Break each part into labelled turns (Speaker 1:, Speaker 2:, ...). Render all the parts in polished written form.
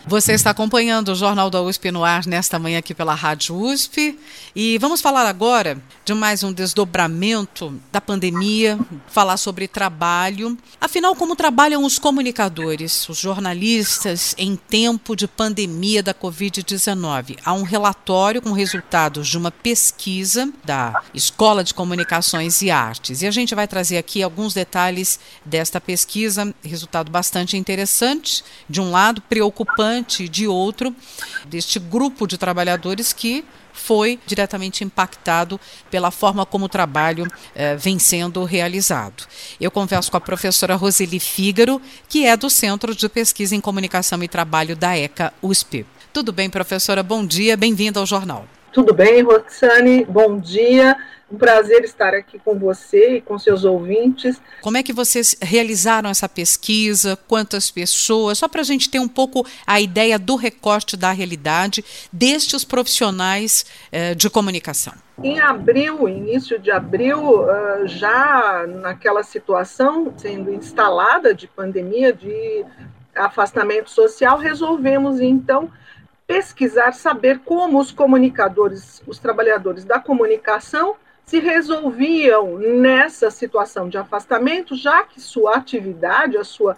Speaker 1: Você está acompanhando o Jornal da USP no ar nesta manhã aqui pela Rádio USP e vamos falar agora de mais um desdobramento da pandemia, falar sobre trabalho. Afinal, como trabalham os comunicadores, os jornalistas em tempo de pandemia da Covid-19? Há um relatório com resultados de uma pesquisa da Escola de Comunicações e Artes e a gente vai trazer aqui alguns detalhes desta pesquisa, resultado bastante interessante, de um lado preocupante, de outro, deste grupo de trabalhadores que foi diretamente impactado pela forma como o trabalho vem sendo realizado. Eu converso com a professora Roseli Fígaro, que é do Centro de Pesquisa em Comunicação e Trabalho da ECA USP. Tudo bem, professora? Bom dia, bem-vinda ao jornal.
Speaker 2: Tudo bem, Roxane? Bom dia. Um prazer estar aqui com você e com seus ouvintes.
Speaker 1: Como é que vocês realizaram essa pesquisa? Quantas pessoas? Só para a gente ter um pouco a ideia do recorte da realidade destes profissionais de comunicação.
Speaker 2: Em abril, início de abril, já naquela situação sendo instalada de pandemia, de afastamento social, resolvemos então pesquisar, saber como os comunicadores, os trabalhadores da comunicação se resolviam nessa situação de afastamento, já que sua atividade,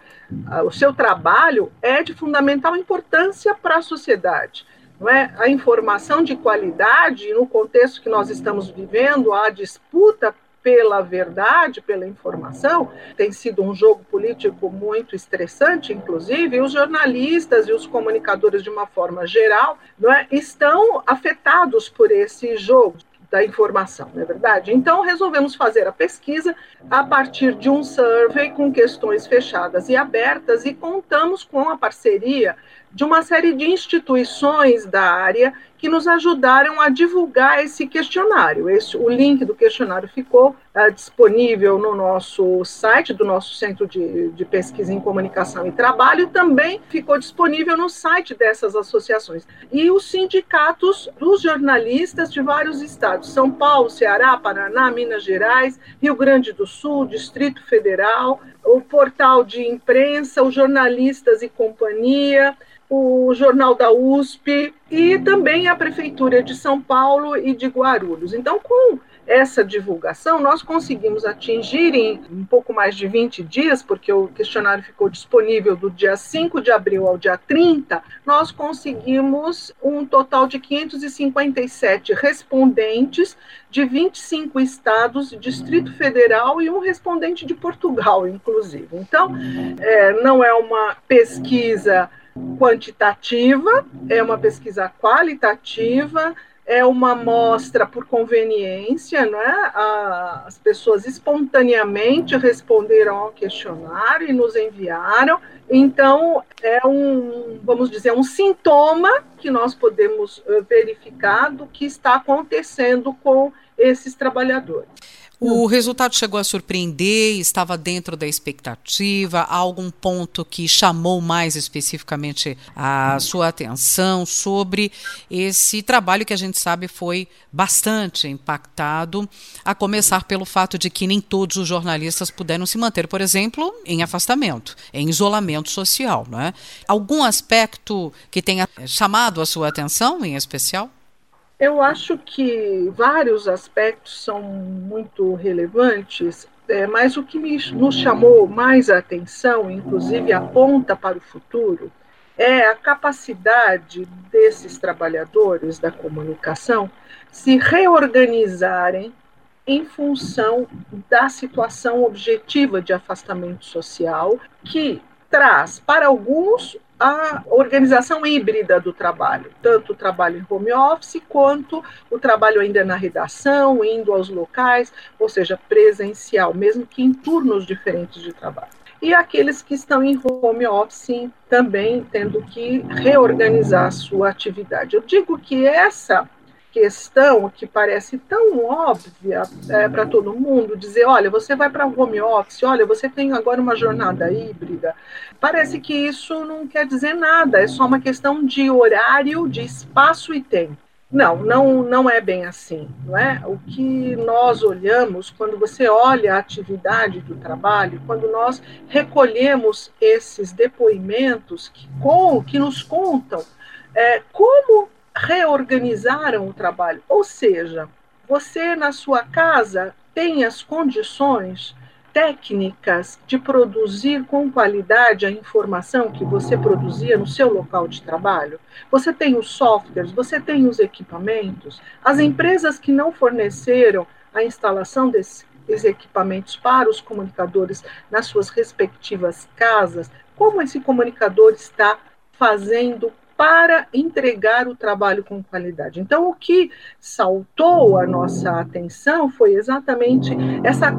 Speaker 2: o seu trabalho é de fundamental importância para a sociedade. Não é? A informação de qualidade, no contexto que nós estamos vivendo, a disputa pela verdade, pela informação, tem sido um jogo político muito estressante, inclusive, e os jornalistas e os comunicadores, de uma forma geral, não é, estão afetados por esse jogo da informação, não é verdade? Então, resolvemos fazer a pesquisa a partir de um survey com questões fechadas e abertas e contamos com a parceria de uma série de instituições da área que nos ajudaram a divulgar esse questionário. O link do questionário ficou disponível no nosso site, do nosso Centro de Pesquisa em Comunicação e Trabalho, e também ficou disponível no site dessas associações. E os sindicatos dos jornalistas de vários estados, São Paulo, Ceará, Paraná, Minas Gerais, Rio Grande do Sul, Distrito Federal, o portal de imprensa, os jornalistas e companhia, o Jornal da USP e também a Prefeitura de São Paulo e de Guarulhos. Então, com essa divulgação, nós conseguimos atingir em um pouco mais de 20 dias, porque o questionário ficou disponível do dia 5 de abril ao dia 30, nós conseguimos um total de 557 respondentes de 25 estados, Distrito Federal e um respondente de Portugal, inclusive. Então, não é uma pesquisa quantitativa, é uma pesquisa qualitativa, é uma amostra por conveniência, não é? As pessoas espontaneamente responderam ao questionário e nos enviaram. Então, vamos dizer, um sintoma que nós podemos verificar do que está acontecendo com esses trabalhadores.
Speaker 1: O resultado chegou a surpreender, estava dentro da expectativa? Há algum ponto que chamou mais especificamente a sua atenção sobre esse trabalho que a gente sabe foi bastante impactado, a começar pelo fato de que nem todos os jornalistas puderam se manter, por exemplo, em afastamento, em isolamento social, não é? Algum aspecto que tenha chamado a sua atenção em especial?
Speaker 2: Eu acho que vários aspectos são muito relevantes, mas o que nos chamou mais a atenção, inclusive aponta para o futuro, é a capacidade desses trabalhadores da comunicação se reorganizarem em função da situação objetiva de afastamento social, que traz para alguns a organização híbrida do trabalho, tanto o trabalho em home office, quanto o trabalho ainda na redação, indo aos locais, ou seja, presencial, mesmo que em turnos diferentes de trabalho. E aqueles que estão em home office também tendo que reorganizar a sua atividade. Eu digo que essa questão que parece tão óbvia para todo mundo, dizer, olha, você vai para o home office, olha, você tem agora uma jornada híbrida, parece que isso não quer dizer nada, é só uma questão de horário, de espaço e tempo. Não é bem assim, não é? O que nós olhamos, quando você olha a atividade do trabalho, quando nós recolhemos esses depoimentos que nos contam como reorganizaram o trabalho, ou seja, você na sua casa tem as condições técnicas de produzir com qualidade a informação que você produzia no seu local de trabalho? Você tem os softwares, você tem os equipamentos. As empresas que não forneceram a instalação desses equipamentos para os comunicadores nas suas respectivas casas, como esse comunicador está fazendo para entregar o trabalho com qualidade. Então, o que saltou a nossa atenção foi exatamente essa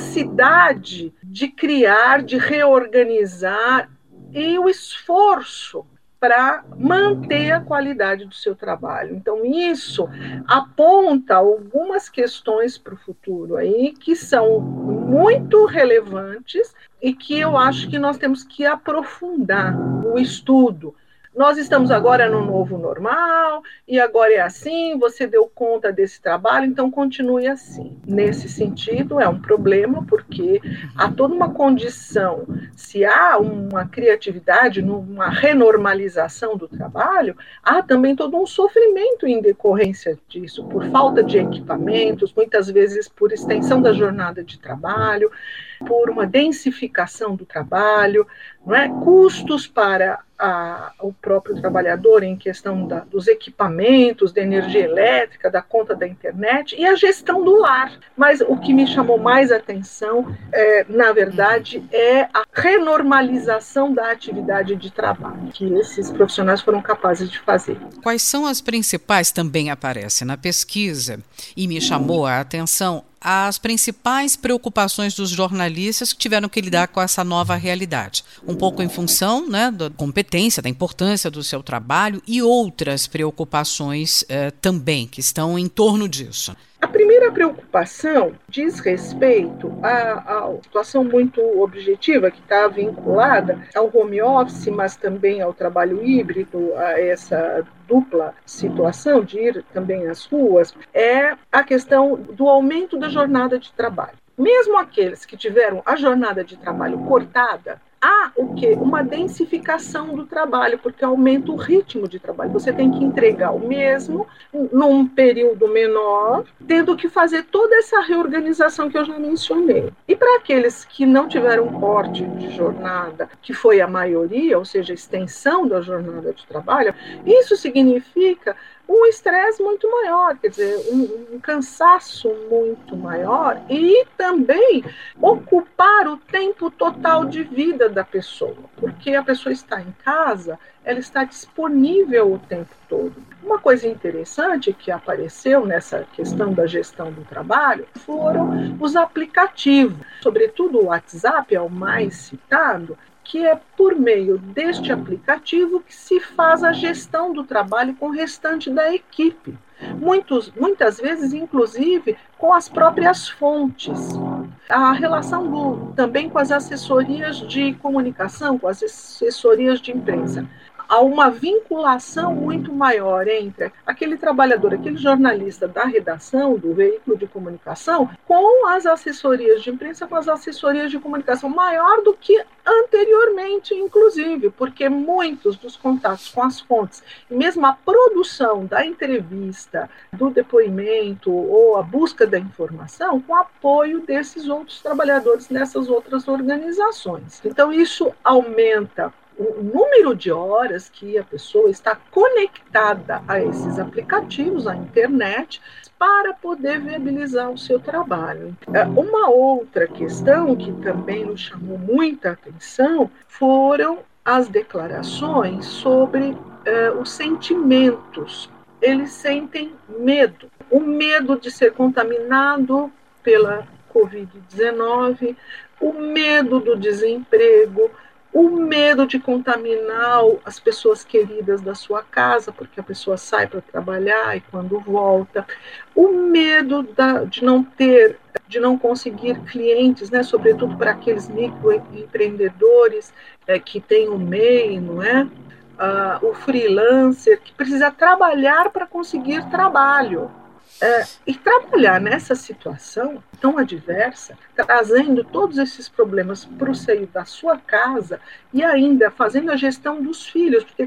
Speaker 2: capacidade de criar, de reorganizar e o esforço para manter a qualidade do seu trabalho. Então, isso aponta algumas questões para o futuro aí que são muito relevantes e que eu acho que nós temos que aprofundar o estudo. Nós estamos agora no novo normal, e agora é assim, você deu conta desse trabalho, então continue assim. Nesse sentido, é um problema, porque há toda uma condição, se há uma criatividade, uma renormalização do trabalho, há também todo um sofrimento em decorrência disso, por falta de equipamentos, muitas vezes por extensão da jornada de trabalho, por uma densificação do trabalho, não é? Custos para o próprio trabalhador em questão dos equipamentos, da energia elétrica, da conta da internet e a gestão do lar. Mas o que me chamou mais atenção, na verdade, é a renormalização da atividade de trabalho que esses profissionais foram capazes de fazer.
Speaker 1: Quais são as principais, também aparece na pesquisa, e me chamou a atenção, as principais preocupações dos jornalistas que tiveram que lidar com essa nova realidade. Um pouco em função, né, da competência, da importância do seu trabalho e outras preocupações também que estão em torno disso.
Speaker 2: A primeira preocupação diz respeito a situação muito objetiva que está vinculada ao home office, mas também ao trabalho híbrido, a essa dupla situação de ir também às ruas, é a questão do aumento da jornada de trabalho. Mesmo aqueles que tiveram a jornada de trabalho cortada, há o quê? Uma densificação do trabalho, porque aumenta o ritmo de trabalho. Você tem que entregar o mesmo num período menor, tendo que fazer toda essa reorganização que eu já mencionei. E para aqueles que não tiveram corte de jornada, que foi a maioria, ou seja, a extensão da jornada de trabalho, isso significa um estresse muito maior, quer dizer, um cansaço muito maior e também ocupar o tempo total de vida da pessoa, porque a pessoa está em casa, ela está disponível o tempo todo. Uma coisa interessante que apareceu nessa questão da gestão do trabalho foram os aplicativos, sobretudo o WhatsApp é o mais citado, que é por meio deste aplicativo que se faz a gestão do trabalho com o restante da equipe. Muitas vezes, inclusive, com as próprias fontes. A relação também com as assessorias de comunicação, com as assessorias de imprensa. Há uma vinculação muito maior entre aquele trabalhador, aquele jornalista da redação, do veículo de comunicação, com as assessorias de imprensa, com as assessorias de comunicação, maior do que anteriormente, inclusive, porque muitos dos contatos com as fontes, e mesmo a produção da entrevista, do depoimento ou a busca da informação, com apoio desses outros trabalhadores nessas outras organizações. Então, isso aumenta o número de horas que a pessoa está conectada a esses aplicativos, à internet, para poder viabilizar o seu trabalho. Uma outra questão que também nos chamou muita atenção foram as declarações sobre os sentimentos. Eles sentem medo. O medo de ser contaminado pela Covid-19, o medo do desemprego, o medo de contaminar as pessoas queridas da sua casa, porque a pessoa sai para trabalhar e quando volta, o medo de não conseguir clientes, né, sobretudo para aqueles microempreendedores que têm o MEI, não é? o freelancer, que precisa trabalhar para conseguir trabalho. E trabalhar nessa situação tão adversa, trazendo todos esses problemas para o seio da sua casa e ainda fazendo a gestão dos filhos, porque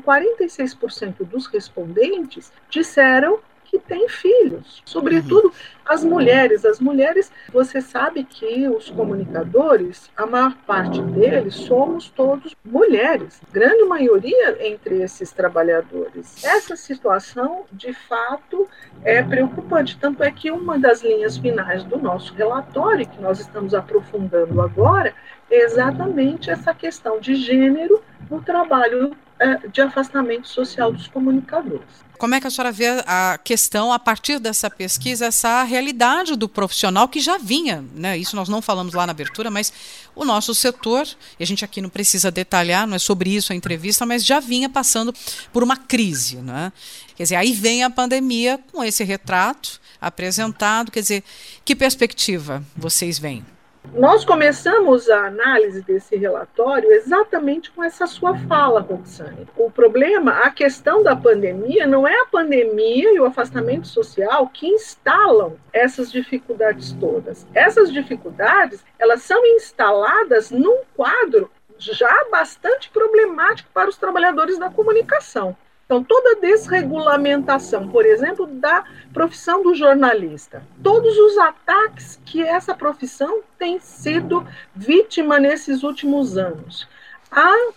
Speaker 2: 46% dos respondentes disseram que têm filhos, sobretudo as mulheres. As mulheres, você sabe que os comunicadores, a maior parte deles, somos todos mulheres, grande maioria entre esses trabalhadores. Essa situação, de fato, é preocupante, tanto é que uma das linhas finais do nosso relatório, que nós estamos aprofundando agora, é exatamente essa questão de gênero no trabalho de afastamento social dos comunicadores.
Speaker 1: Como é que a senhora vê a questão, a partir dessa pesquisa, essa realidade do profissional que já vinha, né? Isso nós não falamos lá na abertura, mas o nosso setor, e a gente aqui não precisa detalhar, não é sobre isso a entrevista, mas já vinha passando por uma crise, né? Quer dizer, aí vem a pandemia com esse retrato apresentado, quer dizer, que perspectiva vocês veem?
Speaker 2: Nós começamos a análise desse relatório exatamente com essa sua fala, Roxane. O problema, a questão da pandemia, não é a pandemia e o afastamento social que instalam essas dificuldades todas. Essas dificuldades, elas são instaladas num quadro já bastante problemático para os trabalhadores da comunicação. Então, toda a desregulamentação, por exemplo, da profissão do jornalista, todos os ataques que essa profissão tem sido vítima nesses últimos anos, a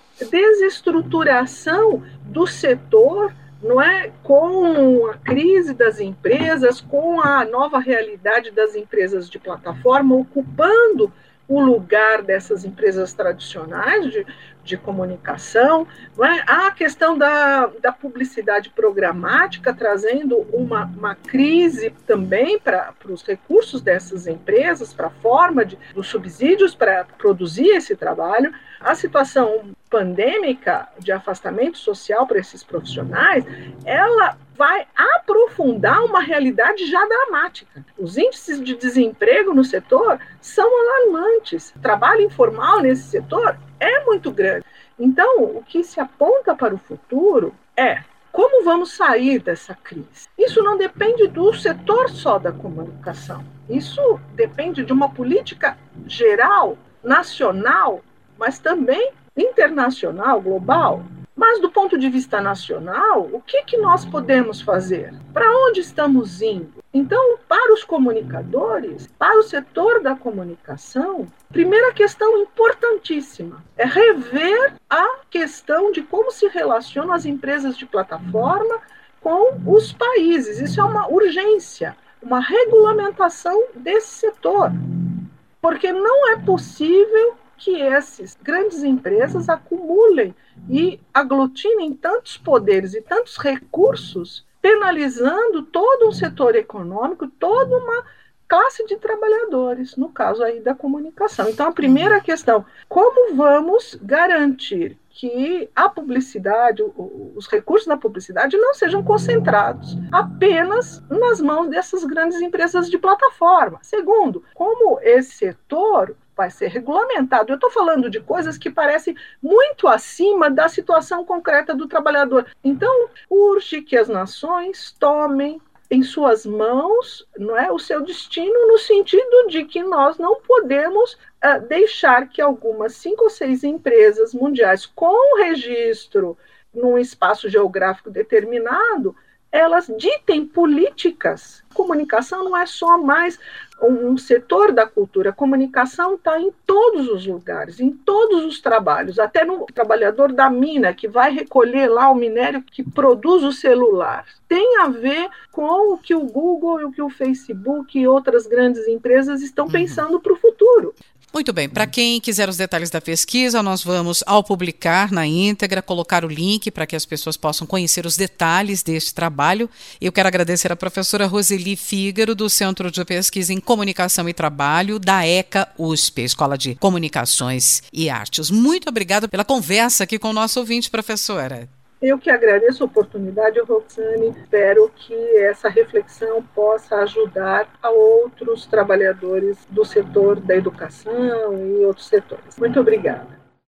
Speaker 2: desestruturação do setor, não é, com a crise das empresas, com a nova realidade das empresas de plataforma ocupando o lugar dessas empresas tradicionais de comunicação, não é? A questão da publicidade programática, trazendo uma crise também para os recursos dessas empresas, para a forma dos subsídios para produzir esse trabalho. A situação pandêmica de afastamento social para esses profissionais, ela vai aprofundar uma realidade já dramática. Os índices de desemprego no setor são alarmantes. O trabalho informal nesse setor é muito grande. Então, o que se aponta para o futuro é como vamos sair dessa crise. Isso não depende do setor só da comunicação. Isso depende de uma política geral, nacional, mas também internacional, global. Mas, do ponto de vista nacional, o que nós podemos fazer? Para onde estamos indo? Então, para os comunicadores, para o setor da comunicação, primeira questão importantíssima é rever a questão de como se relacionam as empresas de plataforma com os países. Isso é uma urgência, uma regulamentação desse setor, porque não é possível que essas grandes empresas acumulem e aglutinem tantos poderes e tantos recursos, penalizando todo um setor econômico, toda uma classe de trabalhadores, no caso aí da comunicação. Então, a primeira questão, como vamos garantir que a publicidade, os recursos da publicidade não sejam concentrados apenas nas mãos dessas grandes empresas de plataforma? Segundo, como esse setor vai ser regulamentado. Eu estou falando de coisas que parecem muito acima da situação concreta do trabalhador. Então, urge que as nações tomem em suas mãos, não é, o seu destino, no sentido de que nós não podemos deixar que algumas 5 ou 6 empresas mundiais com registro num espaço geográfico determinado, elas ditem políticas. Comunicação não é só mais um setor da cultura. A comunicação está em todos os lugares, em todos os trabalhos, até no trabalhador da mina, que vai recolher lá o minério que produz o celular. Tem a ver com o que o Google e o que o Facebook e outras grandes empresas estão pensando para o futuro.
Speaker 1: Muito bem, para quem quiser os detalhes da pesquisa, nós vamos, ao publicar na íntegra, colocar o link para que as pessoas possam conhecer os detalhes deste trabalho. Eu quero agradecer à professora Roseli Fígaro, do Centro de Pesquisa em Comunicação e Trabalho, da ECA USP, Escola de Comunicações e Artes. Muito obrigada pela conversa aqui com o nosso ouvinte, professora.
Speaker 2: Eu que agradeço a oportunidade, Roxane. Espero que essa reflexão possa ajudar a outros trabalhadores do setor da educação e outros setores. Muito obrigada.